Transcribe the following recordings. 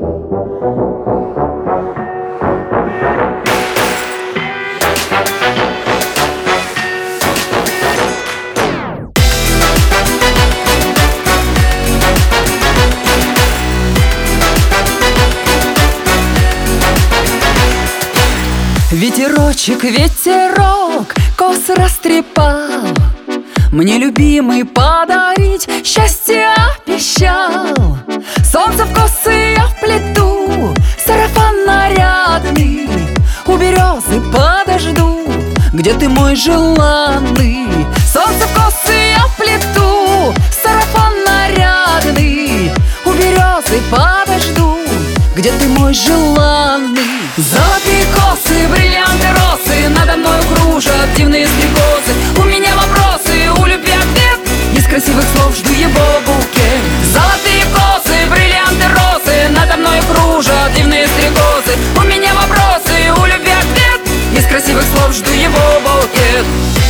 Ветерочек, ветерок, косы растрепал, мне любимый подарить счастье обещал. Солнце в косы я вплету, сарафан нарядный, у березы подожду, где ты мой желанный. Солнце в косы я вплету, сарафан нарядный, у березы подожду, где ты мой желанный. Золотые косы, бриллианты, росы, надо мной кружат дивные стрекозы. У меня вопросы, у любви ответ, из красивых слов жду его букет. Золотые косы, бриллианты, росы, надо мной кружат дивные стрекозы. У меня вопросы, у любви ответ, из красивых слов жду его букет.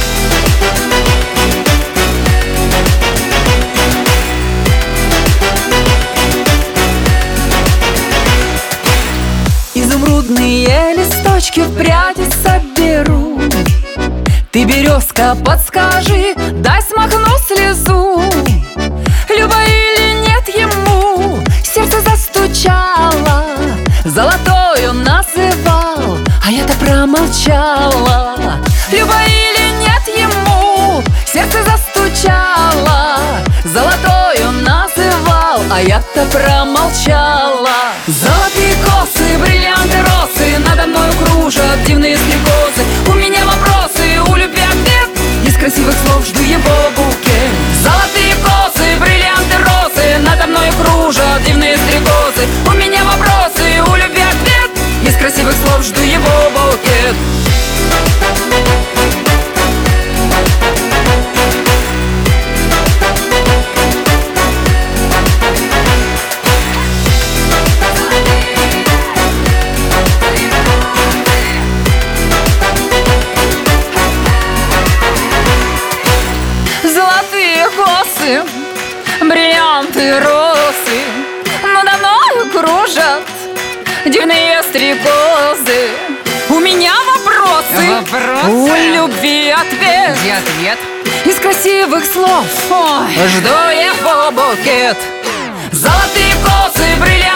Изумрудные листочки в пряди соберу. Ты, березка, подскажи, дай смахну слезу. Люба или нет ему, сердце застучало, золотой он называл, а я-то промолчала. Люба или нет ему, сердце застучало, золотой он называл, а я-то промолчала. Золотые косы, бриллианты, росы, надо мною кружат дивные стрекозы. У меня вопросы, у любви ответ, из красивых слов жду его букет. Золотые косы, бриллианты, росы, надо мною кружат дивные стрекозы. У меня вопросы, у любви ответ, из красивых слов жду его букет. Косы, бриллианты, росы, надо мною кружат дивные стрекозы. У меня вопросы, у любви ответ, где ответ? Из красивых слов жду его букет. Золотые косы, бриллианты,